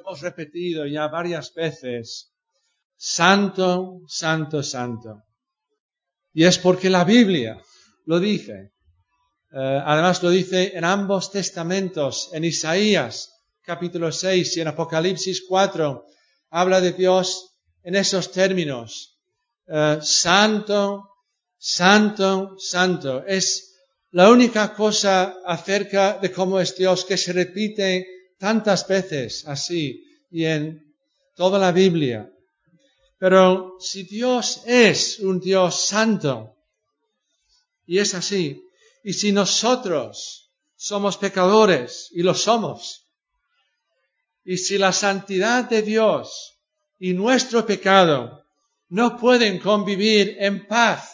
hemos repetido ya varias veces, Santo, Santo, Santo. Y es porque la Biblia lo dice. Además lo dice en ambos testamentos, en Isaías capítulo 6 y en Apocalipsis 4, habla de Dios en esos términos. Santo, Santo, Santo. Es la única cosa acerca de cómo es Dios que se repite tantas veces así y en toda la Biblia. Pero si Dios es un Dios santo, y es así, y si nosotros somos pecadores, y lo somos, y si la santidad de Dios y nuestro pecado no pueden convivir en paz,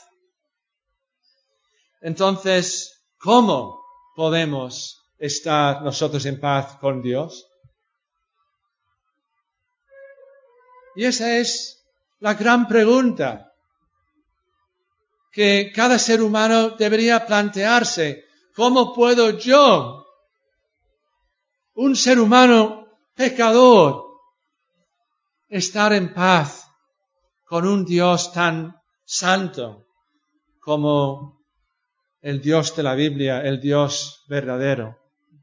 entonces, ¿cómo podemos estar nosotros en paz con Dios? Y esa es la gran pregunta que cada ser humano debería plantearse. ¿Cómo puedo yo, un ser humano pecador, estar en paz con un Dios tan santo como el Dios de la Biblia, el Dios verdadero?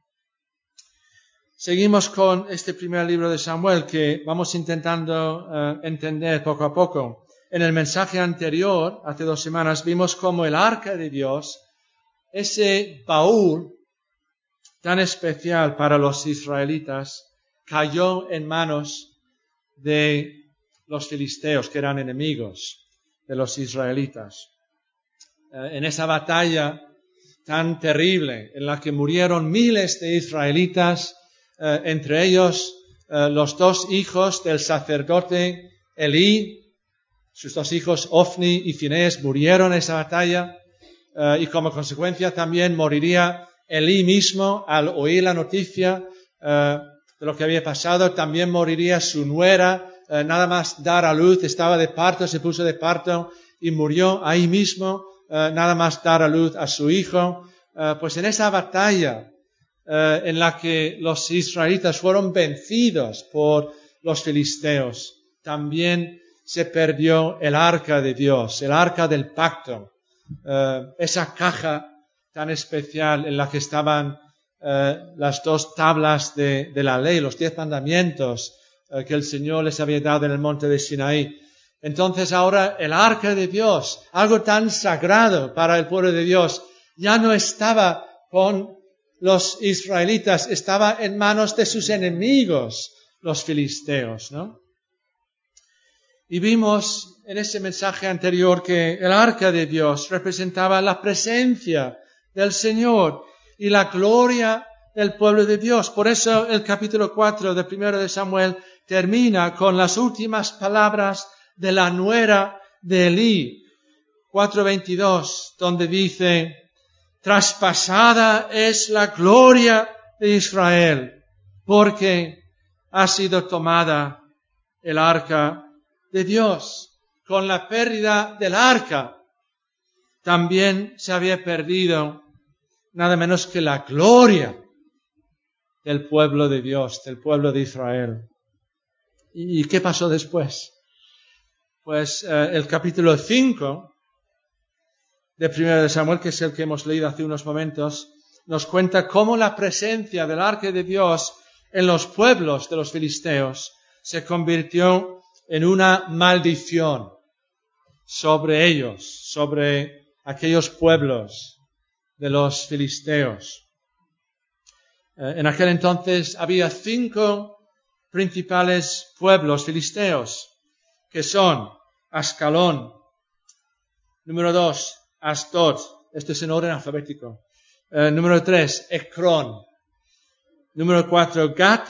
Seguimos con este primer libro de Samuel que vamos intentando entender poco a poco. En el mensaje anterior, hace 2 semanas, vimos cómo el arca de Dios, ese baúl tan especial para los israelitas, cayó en manos de los filisteos, que eran enemigos de los israelitas. En esa batalla tan terrible, en la que murieron miles de israelitas, entre ellos los 2 hijos del sacerdote Elí, sus 2 hijos Ofni y Finés murieron en esa batalla, y como consecuencia también moriría Elí mismo al oír la noticia de lo que había pasado. También moriría su nuera, nada más dar a luz, estaba de parto, se puso de parto y murió ahí mismo, nada más dar a luz a su hijo. Pues en esa batalla en la que los israelitas fueron vencidos por los filisteos, también se perdió el arca de Dios, el arca del pacto, esa caja tan especial en la que estaban las 2 tablas de la ley, los 10 mandamientos que el Señor les había dado en el monte de Sinaí. Entonces ahora el arca de Dios, algo tan sagrado para el pueblo de Dios, ya no estaba con los israelitas, estaba en manos de sus enemigos, los filisteos, ¿no? Y vimos en ese mensaje anterior que el arca de Dios representaba la presencia del Señor y la gloria del pueblo de Dios. Por eso el capítulo 4 de 1 de Samuel termina con las últimas palabras de la nuera de Elí, 4:22, donde dice: traspasada es la gloria de Israel, porque ha sido tomada el arca de Dios. Con la pérdida del arca, también se había perdido nada menos que la gloria del pueblo de Dios, del pueblo de Israel. ¿Y qué pasó después? Pues el capítulo 5 de 1 de Samuel, que es el que hemos leído hace unos momentos, nos cuenta cómo la presencia del arca de Dios en los pueblos de los filisteos se convirtió en una maldición sobre ellos, sobre aquellos pueblos de los filisteos. En aquel entonces había 5 principales pueblos filisteos, que son Ascalón, número 2, Asdod, esto es en orden alfabético, número 3, Ecrón, número 4, Gat,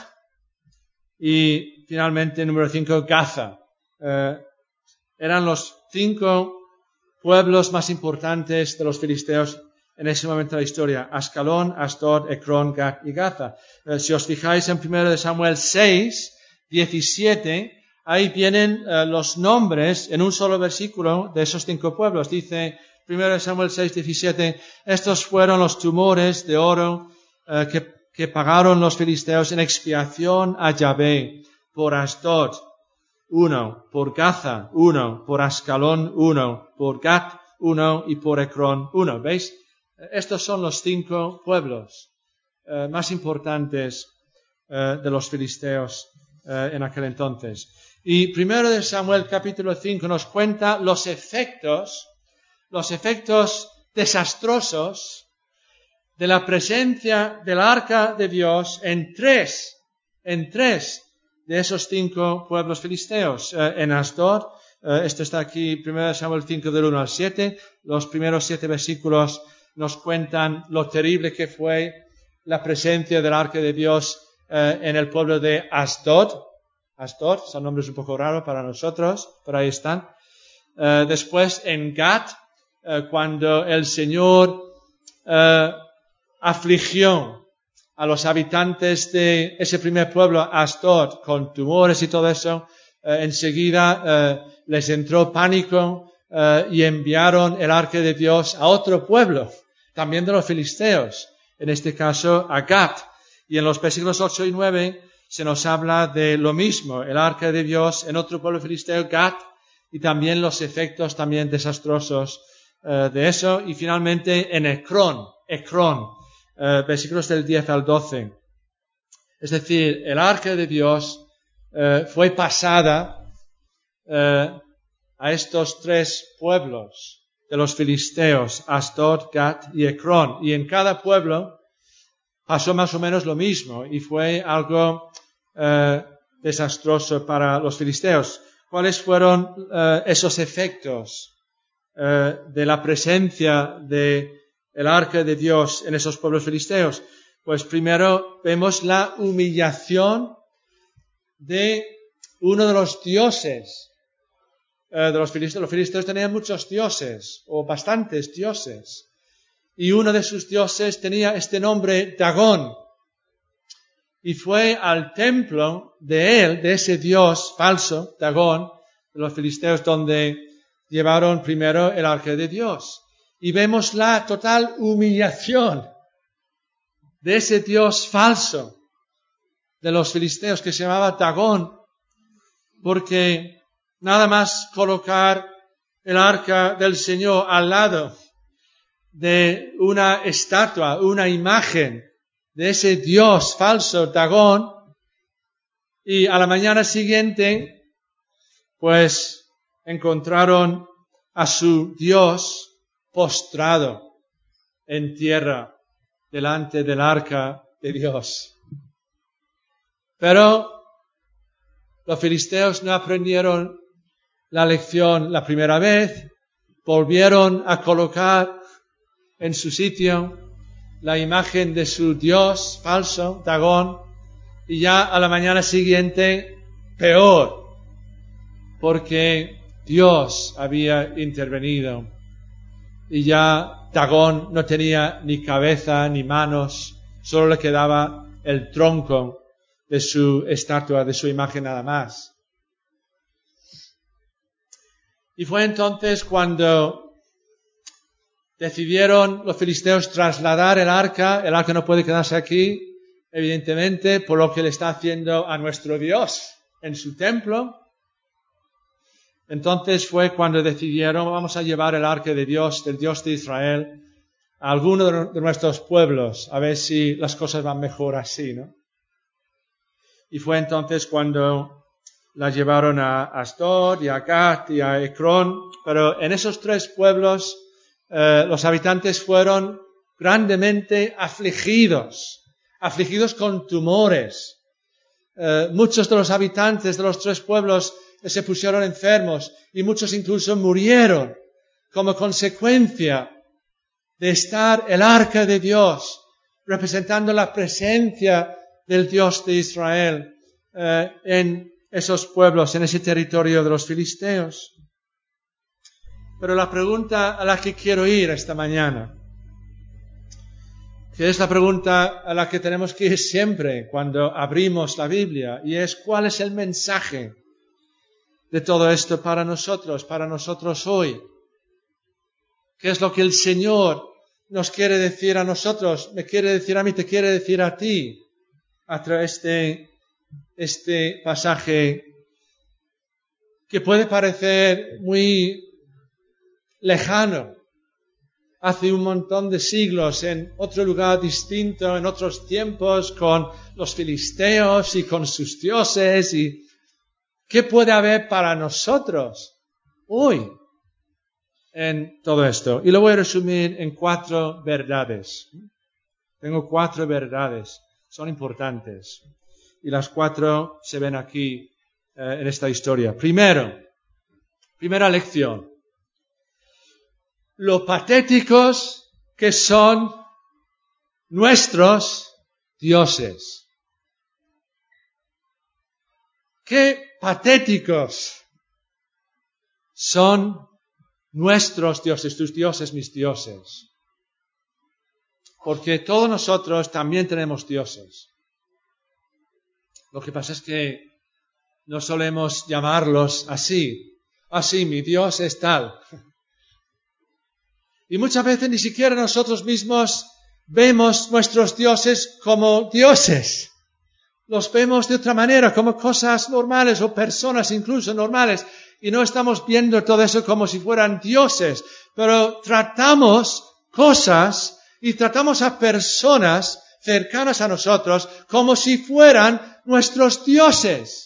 y finalmente número 5, Gaza. Eran los 5 pueblos más importantes de los filisteos en ese momento de la historia: Ascalón, Asdod, Ecrón, Gat y Gaza. Si os fijáis en 1 de Samuel 6, 17, ahí vienen los nombres en un solo versículo de esos 5 pueblos. Dice 1 de Samuel 6, 17, estos fueron los tumores de oro que pagaron los filisteos en expiación a Yahvé, por Asdod, 1, por Gaza, 1, por Ascalón, 1, por Gat, 1 y por Ecrón, 1. ¿Veis? Estos son los 5 pueblos más importantes de los filisteos en aquel entonces. Y 1 de Samuel capítulo 5 nos cuenta los efectos desastrosos de la presencia del arca de Dios en tres de esos 5 pueblos filisteos. En Asdod, esto está aquí, 1 Samuel 5 del 1 al 7, los primeros 7 versículos nos cuentan lo terrible que fue la presencia del arca de Dios en el pueblo de Asdod. Asdod, son nombres un poco raros para nosotros, pero ahí están. Después en Gat, cuando el Señor afligió a los habitantes de ese primer pueblo, Asdod, con tumores y todo eso, enseguida les entró pánico y enviaron el arca de Dios a otro pueblo, también de los filisteos, en este caso a Gat. Y en los versículos 8 y 9 se nos habla de lo mismo, el arca de Dios en otro pueblo filisteo, Gat, y también los efectos también desastrosos de eso. Y finalmente en Ecrón, versículos del 10 al 12. Es decir, el arca de Dios fue pasada a estos 3 pueblos de los filisteos, Asdod, Gat y Ecrón. Y en cada pueblo pasó más o menos lo mismo y fue algo desastroso para los filisteos. ¿Cuáles fueron esos efectos de la presencia de el arca de Dios en esos pueblos filisteos? Pues primero vemos la humillación de uno de los dioses de los filisteos. Los filisteos tenían muchos dioses, o bastantes dioses, y uno de sus dioses tenía este nombre, Dagón, y fue al templo de ese dios falso, Dagón, de los filisteos, donde llevaron primero el arca de Dios. Y vemos la total humillación de ese dios falso de los filisteos que se llamaba Dagón, porque nada más colocar el arca del Señor al lado de una estatua, una imagen de ese dios falso Dagón, y a la mañana siguiente pues encontraron a su dios postrado en tierra delante del arca de Dios. Pero los filisteos no aprendieron la lección la primera vez, volvieron a colocar en su sitio la imagen de su dios falso, Dagón, y ya a la mañana siguiente peor, porque Dios había intervenido y ya Dagón no tenía ni cabeza ni manos, solo le quedaba el tronco de su estatua, de su imagen nada más. Y fue entonces cuando decidieron los filisteos trasladar el arca no puede quedarse aquí, evidentemente, por lo que le está haciendo a nuestro Dios en su templo. Entonces fue cuando decidieron, vamos a llevar el arca de Dios, del Dios de Israel, a alguno de nuestros pueblos, a ver si las cosas van mejor así, ¿no? Y fue entonces cuando la llevaron a Asdod y a Gat y a Ecrón, pero en esos 3 pueblos los habitantes fueron grandemente afligidos con tumores. Muchos de los habitantes de los 3 pueblos se pusieron enfermos y muchos incluso murieron como consecuencia de estar el arca de Dios representando la presencia del Dios de Israel en esos pueblos, en ese territorio de los filisteos. Pero la pregunta a la que quiero ir esta mañana, que es la pregunta a la que tenemos que ir siempre cuando abrimos la Biblia, y es: ¿cuál es el mensaje de todo esto para nosotros hoy? ¿Qué es lo que el Señor nos quiere decir a nosotros, me quiere decir a mí, te quiere decir a ti, a través de este pasaje que puede parecer muy lejano, hace un montón de siglos, en otro lugar distinto, en otros tiempos, con los filisteos y con sus dioses. ¿Y qué puede haber para nosotros hoy en todo esto? Y lo voy a resumir en 4 verdades. Tengo 4 verdades, son importantes. Y las 4 se ven aquí en esta historia. Primera lección. Lo patéticos que son nuestros dioses. Qué patéticos son nuestros dioses, tus dioses, mis dioses. Porque todos nosotros también tenemos dioses. Lo que pasa es que no solemos llamarlos así. Así, mi Dios es tal. Y muchas veces ni siquiera nosotros mismos vemos nuestros dioses como dioses. Los vemos de otra manera, como cosas normales o personas incluso normales. Y no estamos viendo todo eso como si fueran dioses. Pero tratamos cosas y tratamos a personas cercanas a nosotros como si fueran nuestros dioses.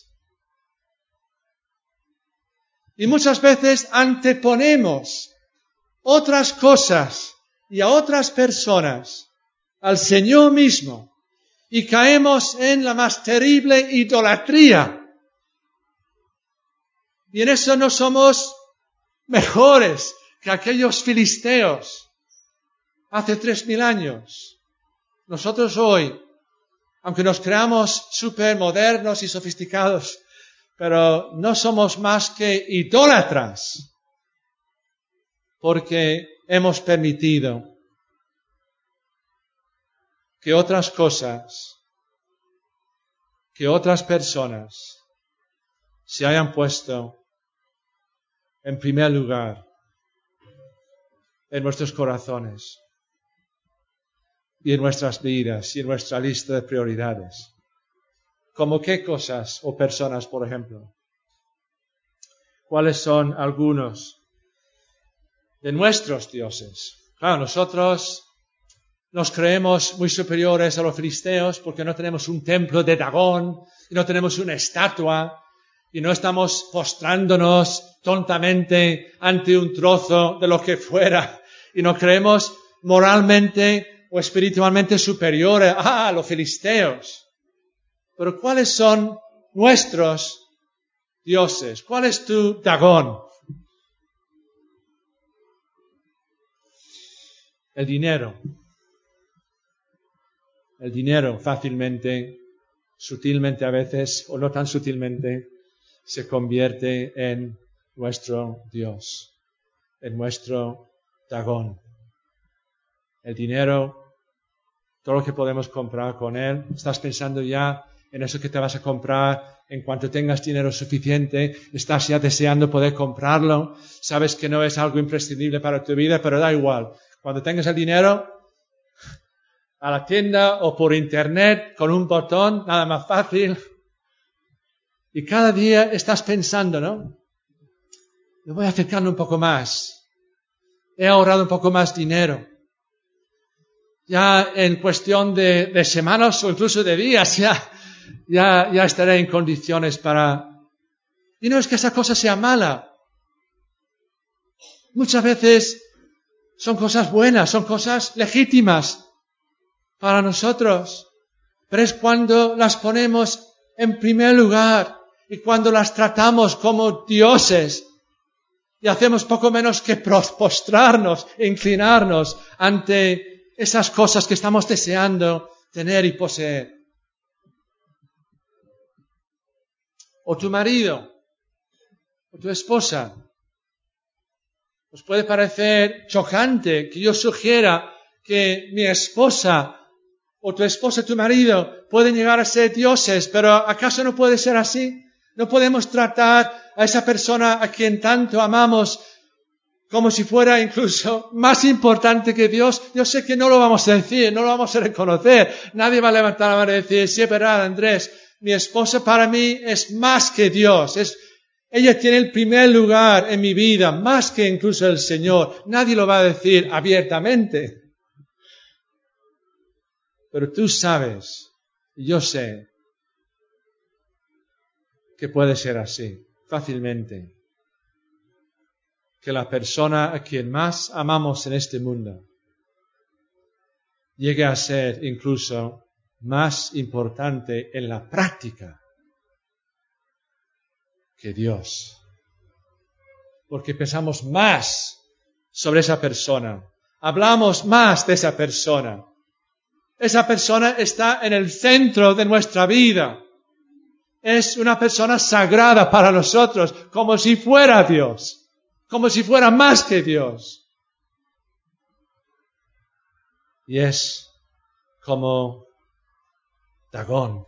Y muchas veces anteponemos otras cosas y a otras personas al Señor mismo y caemos en la más terrible idolatría. Y en eso no somos mejores que aquellos filisteos hace 3000 años. Nosotros hoy, aunque nos creamos súper modernos y sofisticados, pero no somos más que idólatras, porque hemos permitido que otras cosas, que otras personas se hayan puesto en primer lugar en nuestros corazones y en nuestras vidas y en nuestra lista de prioridades. ¿Cómo qué cosas o personas, por ejemplo? ¿Cuáles son algunos de nuestros dioses? Claro, nosotros nos creemos muy superiores a los filisteos porque no tenemos un templo de Dagón y no tenemos una estatua y no estamos postrándonos tontamente ante un trozo de lo que fuera y nos creemos moralmente o espiritualmente superiores a los filisteos. Pero ¿cuáles son nuestros dioses? ¿Cuál es tu Dagón? El dinero. El dinero fácilmente, sutilmente a veces, o no tan sutilmente, se convierte en nuestro Dios, en nuestro Dagón. El dinero, todo lo que podemos comprar con él. Estás pensando ya en eso que te vas a comprar en cuanto tengas dinero suficiente. Estás ya deseando poder comprarlo. Sabes que no es algo imprescindible para tu vida, pero da igual. Cuando tengas el dinero, a la tienda o por internet, con un botón, nada más fácil. Y cada día estás pensando, ¿no? Me voy acercando un poco más. He ahorrado un poco más dinero. Ya en cuestión de semanas o incluso de días, ya estaré en condiciones para... Y no es que esa cosa sea mala. Muchas veces son cosas buenas, son cosas legítimas para nosotros. Pero es cuando las ponemos en primer lugar y cuando las tratamos como dioses y hacemos poco menos que postrarnos, inclinarnos ante esas cosas que estamos deseando tener y poseer. O tu marido, o tu esposa. Os puede parecer chocante que yo sugiera que mi esposa o tu esposa, tu marido, pueden llegar a ser dioses, pero ¿acaso no puede ser así? ¿No podemos tratar a esa persona a quien tanto amamos como si fuera incluso más importante que Dios? Yo sé que no lo vamos a decir, no lo vamos a reconocer. Nadie va a levantar la mano y decir, sí, es verdad, Andrés, Mi esposa para mí es más que Dios. Ella tiene el primer lugar en mi vida, más que incluso el Señor. Nadie lo va a decir abiertamente. Pero tú sabes, y yo sé, que puede ser así, fácilmente. Que la persona a quien más amamos en este mundo llegue a ser incluso más importante en la práctica que Dios. Porque pensamos más sobre esa persona, hablamos más de esa persona. Esa persona está en el centro de nuestra vida. Es una persona sagrada para nosotros, como si fuera Dios, como si fuera más que Dios. Y es como Dagón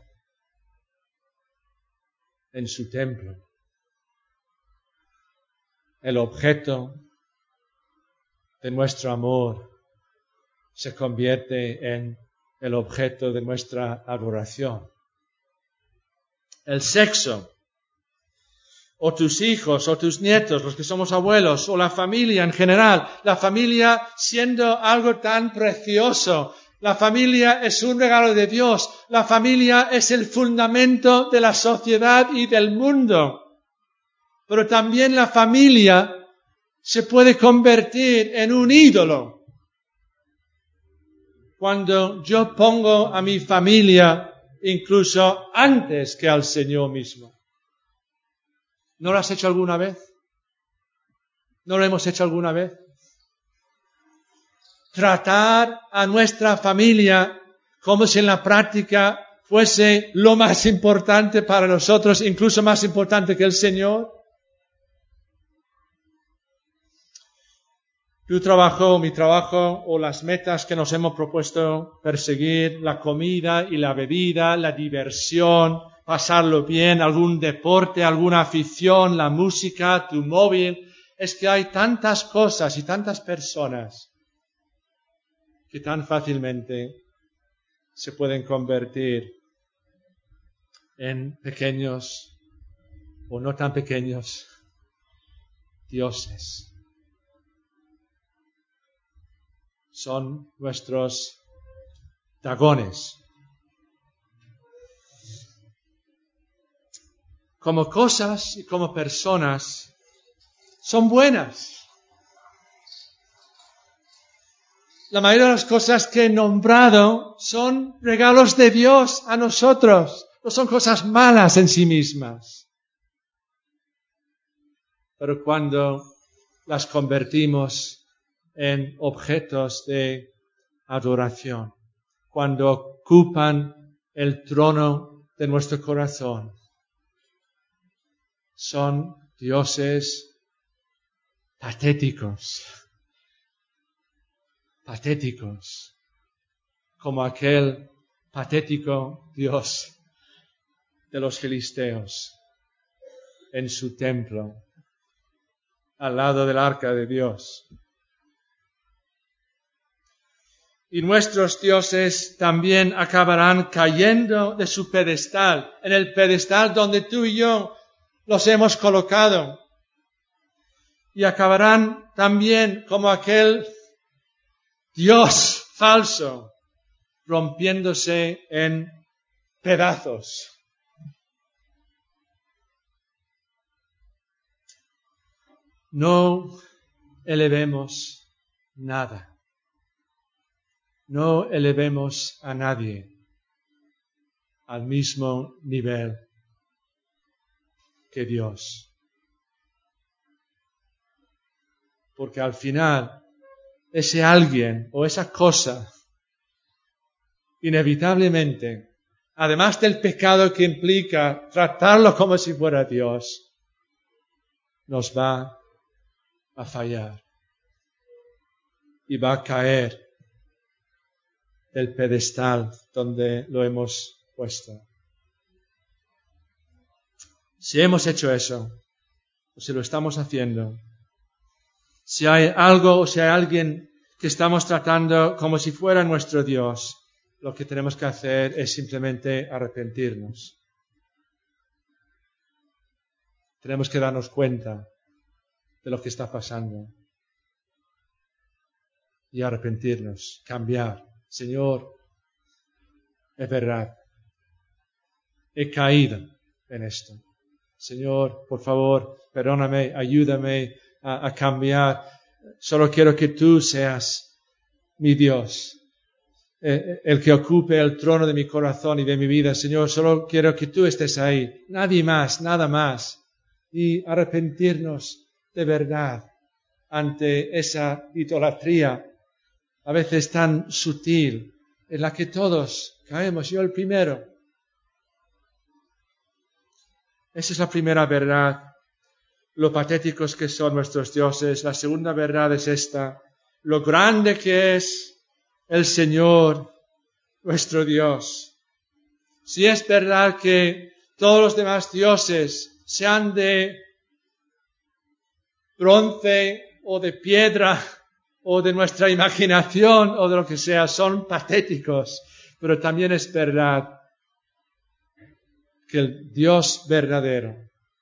en su templo. El objeto de nuestro amor se convierte en el objeto de nuestra adoración. El sexo, o tus hijos, o tus nietos, los que somos abuelos, o la familia en general, la familia siendo algo tan precioso. La familia es un regalo de Dios. La familia es el fundamento de la sociedad y del mundo. Pero también la familia se puede convertir en un ídolo. Cuando yo pongo a mi familia incluso antes que al Señor mismo. ¿No lo has hecho alguna vez? ¿No lo hemos hecho alguna vez? Tratar a nuestra familia como si en la práctica fuese lo más importante para nosotros, incluso más importante que el Señor. Tu trabajo, mi trabajo, o las metas que nos hemos propuesto perseguir, la comida y la bebida, la diversión, pasarlo bien, algún deporte, alguna afición, la música, tu móvil. Es que hay tantas cosas y tantas personas que tan fácilmente se pueden convertir en pequeños o no tan pequeños dioses. Son nuestros dagones. Como cosas y como personas, son buenas. La mayoría de las cosas que he nombrado son regalos de Dios a nosotros. No son cosas malas en sí mismas. Pero cuando las convertimos en objetos de adoración, cuando ocupan el trono de nuestro corazón, son dioses patéticos, como aquel patético Dios de los filisteos en su templo, al lado del arca de Dios. Y nuestros dioses también acabarán cayendo de su pedestal, en el pedestal donde tú y yo los hemos colocado. Y acabarán también como aquel Dios falso, rompiéndose en pedazos. No elevemos nada. No elevemos a nadie al mismo nivel que Dios. Porque al final, ese alguien o esa cosa, inevitablemente, además del pecado que implica tratarlo como si fuera Dios, nos va a fallar y va a caer del pedestal donde lo hemos puesto. Si hemos hecho eso, o si lo estamos haciendo, si hay algo o si hay alguien que estamos tratando como si fuera nuestro Dios, lo que tenemos que hacer es simplemente arrepentirnos tenemos que darnos cuenta de lo que está pasando y arrepentirnos, cambiar. Señor, es verdad, he caído en esto. Señor, por favor, perdóname, ayúdame a cambiar. Solo quiero que tú seas mi Dios, el que ocupe el trono de mi corazón y de mi vida. Señor, solo quiero que tú estés ahí, nadie más, nada más. Y arrepentirnos de verdad ante esa idolatría, a veces tan sutil, en la que todos caemos, yo el primero. Esa es la primera verdad, lo patéticos que son nuestros dioses. La segunda verdad es esta, lo grande que es el Señor, nuestro Dios. Si es verdad que todos los demás dioses, sean de bronce o de piedra o de nuestra imaginación o de lo que sea, son patéticos, pero también es verdad que el Dios verdadero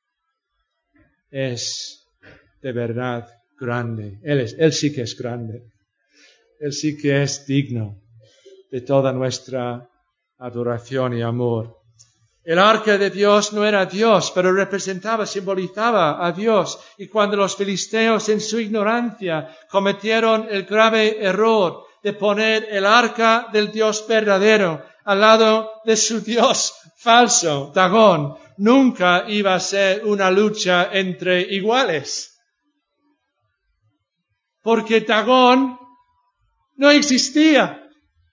es de verdad grande. Él sí que es grande. Él sí que es digno de toda nuestra adoración y amor. El arca de Dios no era Dios, pero representaba, simbolizaba a Dios. Y cuando los filisteos en su ignorancia cometieron el grave error de poner el arca del Dios verdadero al lado de su Dios falso, Dagón, nunca iba a ser una lucha entre iguales. Porque Dagón no existía.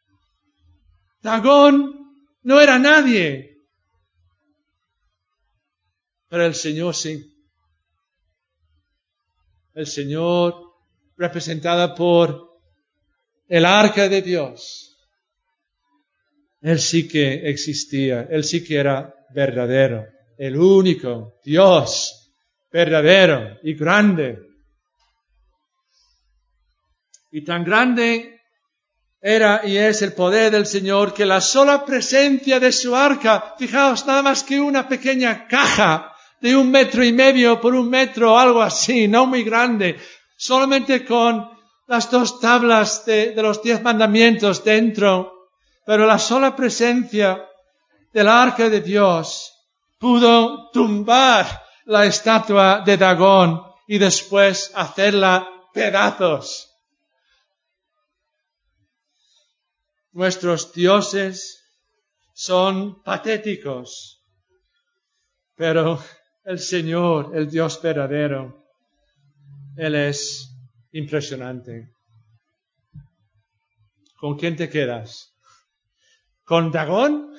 Dagón no era nadie. Pero el Señor sí. El Señor, representada por el arca de Dios, Él sí que existía, Él sí que era verdadero, el único Dios verdadero y grande. Y tan grande era y es el poder del Señor que la sola presencia de su arca, fijaos, nada más que una pequeña caja de 1,5 metros por 1 metro, algo así, no muy grande, solamente con las 2 tablas de los 10 mandamientos dentro, pero la sola presencia del arca de Dios pudo tumbar la estatua de Dagón y después hacerla pedazos. Nuestros dioses son patéticos, pero el Señor, el Dios verdadero, Él es impresionante. ¿Con quién te quedas? ¿Con Dagón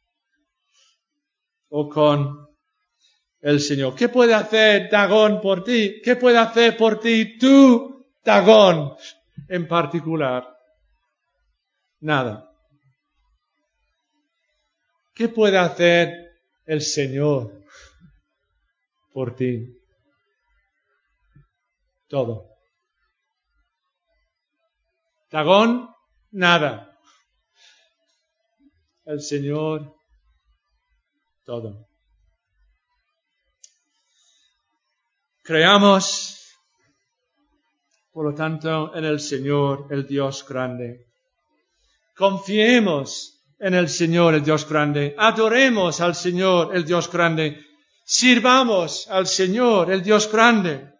o con el Señor? ¿Qué puede hacer Dagón por ti? ¿Qué puede hacer por ti tú, Dagón, en particular? Nada. ¿Qué puede hacer el Señor por ti? Todo. Dagón, nada. El Señor, todo. Creamos, por lo tanto, en el Señor, el Dios grande. Confiemos en el Señor, el Dios grande. Adoremos al Señor, el Dios grande. Sirvamos al Señor, el Dios grande.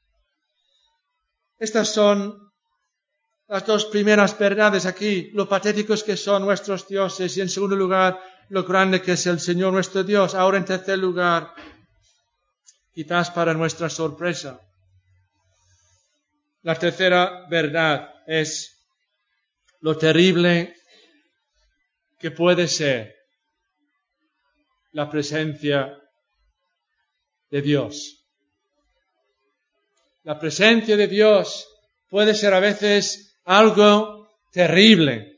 Estas son las 2 primeras verdades aquí, lo patéticos que son nuestros dioses y en segundo lugar, lo grande que es el Señor nuestro Dios. Ahora en tercer lugar, quizás para nuestra sorpresa, la tercera verdad es lo terrible que puede ser la presencia de Dios. La presencia de Dios puede ser a veces algo terrible.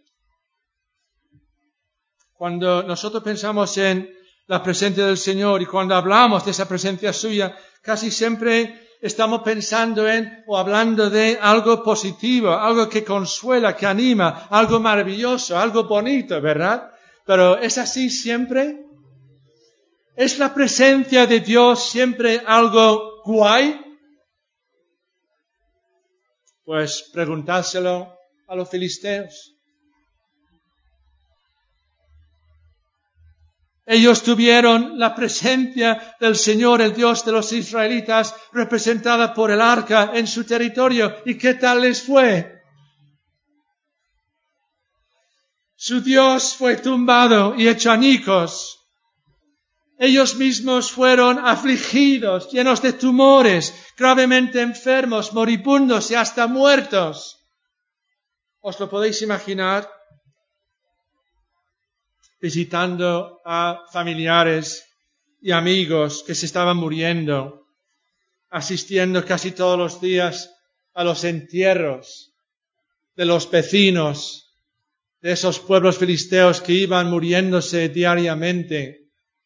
Cuando nosotros pensamos en la presencia del Señor y cuando hablamos de esa presencia suya, casi siempre estamos pensando en o hablando de algo positivo, algo que consuela, que anima, algo maravilloso, algo bonito, ¿verdad? Pero ¿es así siempre? ¿Es la presencia de Dios siempre algo guay? Pues preguntárselo a los filisteos. Ellos tuvieron la presencia del Señor, el Dios de los israelitas, representada por el arca en su territorio. ¿Y qué tal les fue? Su Dios fue tumbado y hecho añicos. Ellos mismos fueron afligidos, llenos de tumores, gravemente enfermos, moribundos y hasta muertos. ¿Os lo podéis imaginar? Visitando a familiares y amigos que se estaban muriendo, asistiendo casi todos los días a los entierros de los vecinos de esos pueblos filisteos que iban muriéndose diariamente.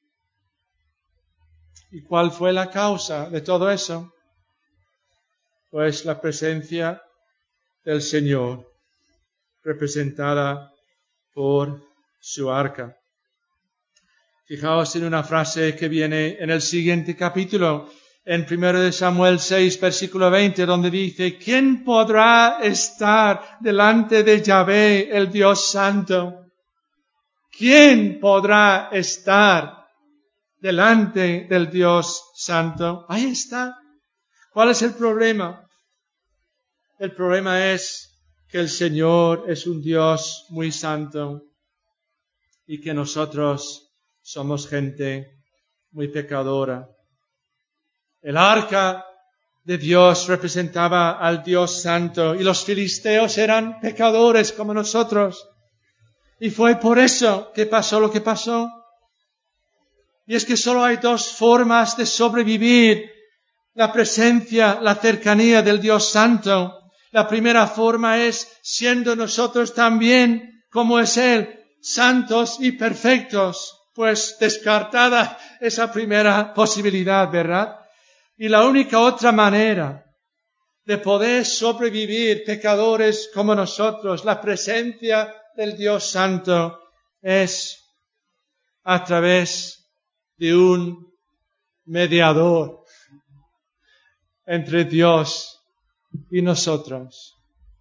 ¿Y cuál fue la causa de todo eso? Pues la presencia del Señor, representada por su arca. Fijaos en una frase que viene en el siguiente capítulo, en 1 Samuel 6, versículo 20, donde dice: ¿quién podrá estar delante de Yahvé, el Dios Santo? ¿Quién podrá estar delante del Dios Santo? Ahí está. ¿Cuál es el problema? El problema es que el Señor es un Dios muy santo y que nosotros somos gente muy pecadora. El arca de Dios representaba al Dios santo y los filisteos eran pecadores como nosotros. Y fue por eso que pasó lo que pasó. Y es que solo hay dos formas de sobrevivir la presencia, la cercanía del Dios santo. La primera forma es siendo nosotros también, como es Él, santos y perfectos. Pues descartada esa primera posibilidad, ¿verdad? Y la única otra manera de poder sobrevivir pecadores como nosotros, la presencia del Dios santo, es a través de un mediador entre Dios y nosotros.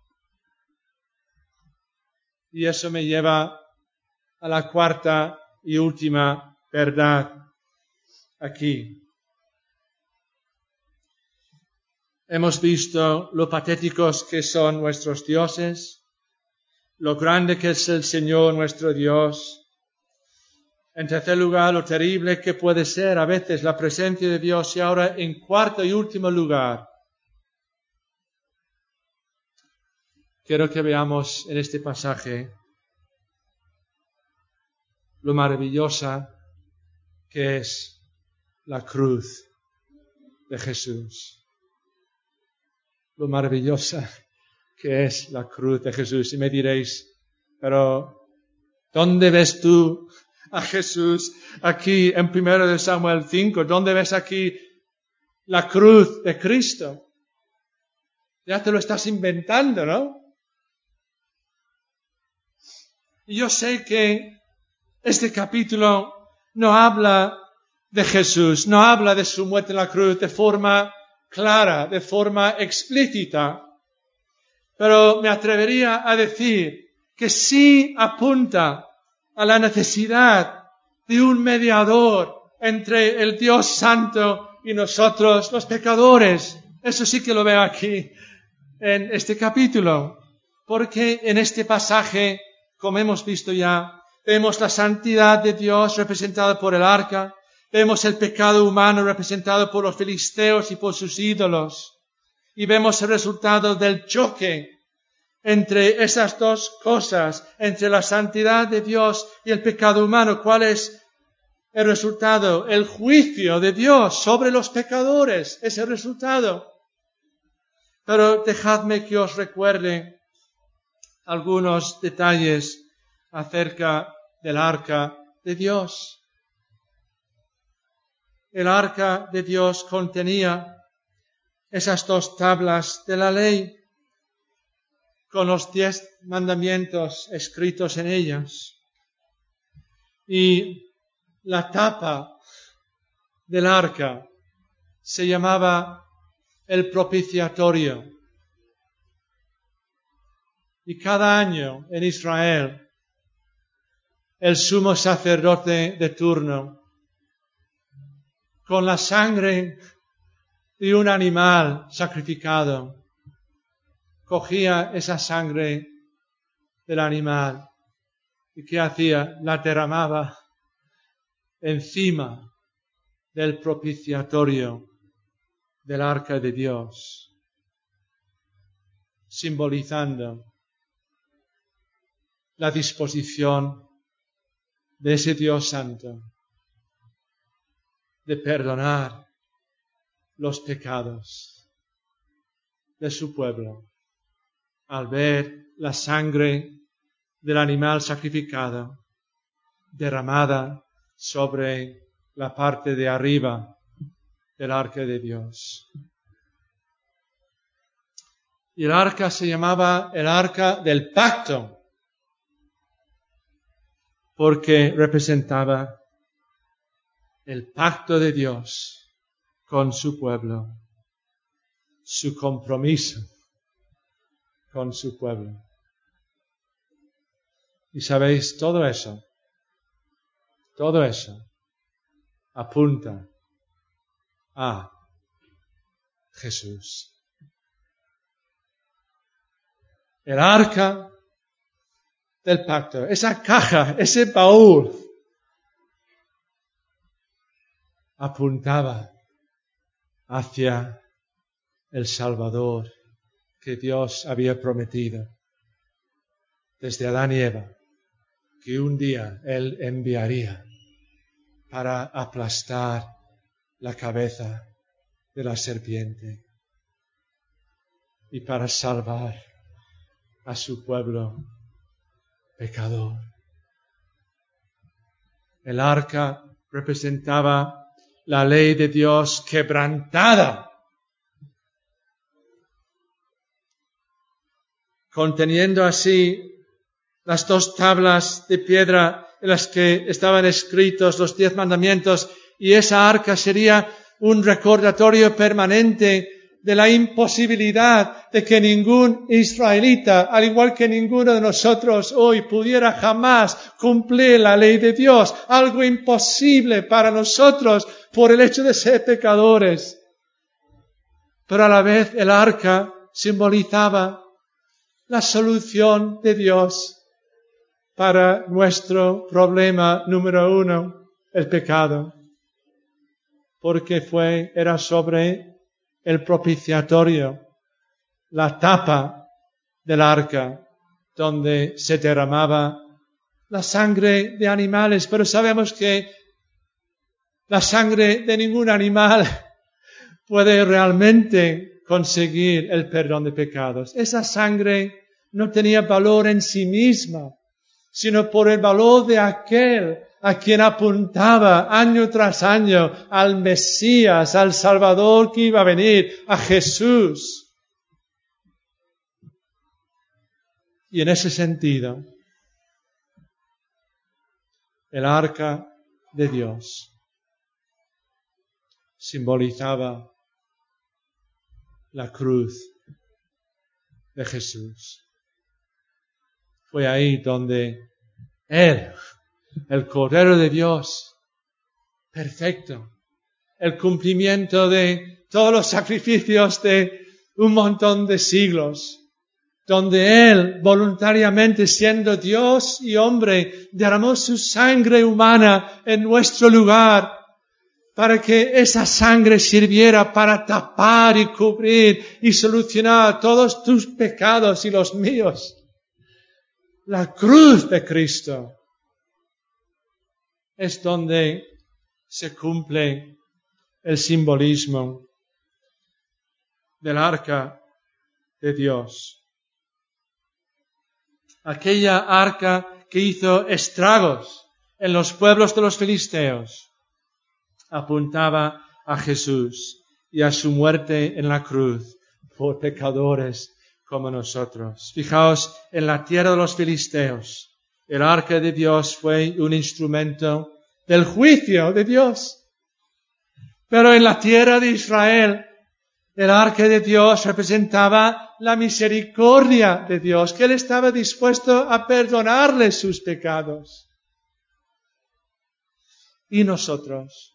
Y eso me lleva a la cuarta y última verdad aquí. Hemos visto lo patéticos que son nuestros dioses, lo grande que es el Señor nuestro Dios. En tercer lugar, lo terrible que puede ser a veces la presencia de Dios. Y ahora, en cuarto y último lugar, quiero que veamos en este pasaje lo maravillosa que es la cruz de Jesús. Lo maravillosa que es la cruz de Jesús. Y me diréis, pero ¿dónde ves tú a Jesús aquí en 1 Samuel 5? ¿Dónde ves aquí la cruz de Cristo? Ya te lo estás inventando, ¿no? Y yo sé que este capítulo no habla de Jesús, no habla de su muerte en la cruz de forma clara, de forma explícita. Pero me atrevería a decir que sí apunta a la necesidad de un mediador entre el Dios Santo y nosotros, los pecadores. Eso sí que lo veo aquí en este capítulo. Porque en este pasaje, como hemos visto ya, vemos la santidad de Dios representada por el arca, vemos el pecado humano representado por los filisteos y por sus ídolos, y vemos el resultado del choque entre esas dos cosas, entre la santidad de Dios y el pecado humano. ¿Cuál es el resultado? El juicio de Dios sobre los pecadores es el resultado. Pero dejadme que os recuerde algunos detalles acerca del arca de Dios. El arca de Dios contenía esas dos tablas de la ley con los 10 mandamientos escritos en ellas. Y la tapa del arca se llamaba el propiciatorio. Y cada año en Israel, el sumo sacerdote de turno, con la sangre de un animal sacrificado, cogía esa sangre del animal y ¿qué hacía? La derramaba encima del propiciatorio del arca de Dios, simbolizando la disposición de ese Dios santo de perdonar los pecados de su pueblo al ver la sangre del animal sacrificado derramada sobre la parte de arriba del arca de Dios. Y el arca se llamaba el arca del pacto, porque representaba el pacto de Dios con su pueblo, su compromiso con su pueblo. Y sabéis, todo eso apunta a Jesús. El arca del pacto, esa caja, ese baúl, apuntaba hacia el Salvador que Dios había prometido desde Adán y Eva, que un día Él enviaría para aplastar la cabeza de la serpiente y para salvar a su pueblo pecador. El arca representaba la ley de Dios quebrantada, conteniendo así las 2 tablas de piedra en las que estaban escritos los 10 mandamientos, y esa arca sería un recordatorio permanente de la imposibilidad de que ningún israelita, al igual que ninguno de nosotros hoy, pudiera jamás cumplir la ley de Dios, algo imposible para nosotros por el hecho de ser pecadores. Pero a la vez el arca simbolizaba la solución de Dios para nuestro problema número 1, el pecado, porque era sobre el propiciatorio, la tapa del arca, donde se derramaba la sangre de animales, pero sabemos que la sangre de ningún animal puede realmente conseguir el perdón de pecados. Esa sangre no tenía valor en sí misma, sino por el valor de aquel a quien apuntaba año tras año, al Mesías, al Salvador que iba a venir, a Jesús. Y en ese sentido, el arca de Dios simbolizaba la cruz de Jesús. Fue ahí donde Él, el Cordero de Dios, perfecto, el cumplimiento de todos los sacrificios de un montón de siglos, donde Él, voluntariamente siendo Dios y hombre, derramó su sangre humana en nuestro lugar, para que esa sangre sirviera para tapar y cubrir y solucionar todos tus pecados y los míos. La cruz de Cristo es donde se cumple el simbolismo del arca de Dios. Aquella arca que hizo estragos en los pueblos de los filisteos apuntaba a Jesús y a su muerte en la cruz por pecadores como nosotros. Fijaos, en la tierra de los filisteos, el arca de Dios fue un instrumento del juicio de Dios. Pero en la tierra de Israel, el arca de Dios representaba la misericordia de Dios, que Él estaba dispuesto a perdonarles sus pecados. Y nosotros,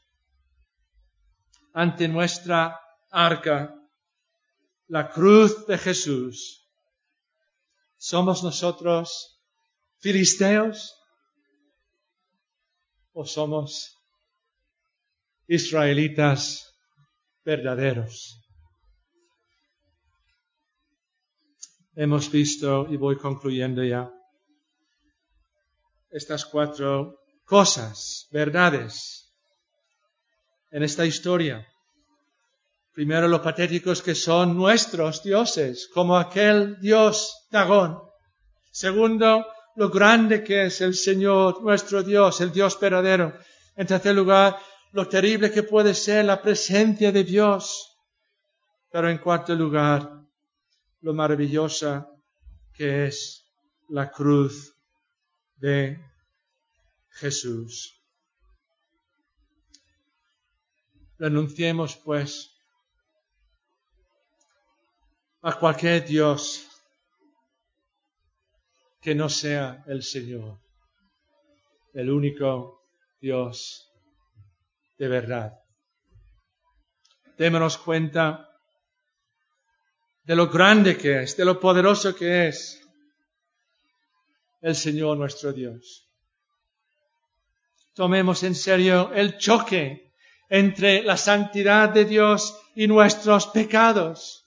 ante nuestra arca, la cruz de Jesús, ¿somos nosotros filisteos o somos israelitas verdaderos? Hemos visto, y voy concluyendo ya, estas 4 cosas, verdades, en esta historia. Primero, lo patéticos que son nuestros dioses, como aquel dios Dagón. Segundo, lo grande que es el Señor, nuestro Dios, el Dios verdadero. En tercer lugar, lo terrible que puede ser la presencia de Dios. Pero en cuarto lugar, lo maravillosa que es la cruz de Jesús. Renunciemos, pues, a cualquier Dios que no sea el Señor, el único Dios de verdad. Démonos cuenta de lo grande que es, de lo poderoso que es el Señor nuestro Dios. Tomemos en serio el choque entre la santidad de Dios y nuestros pecados.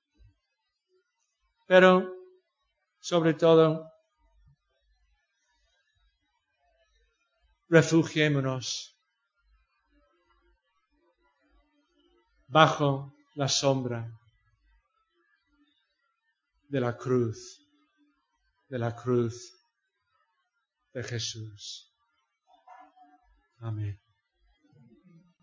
Pero, sobre todo, refugiémonos bajo la sombra de la cruz de Jesús. Amén.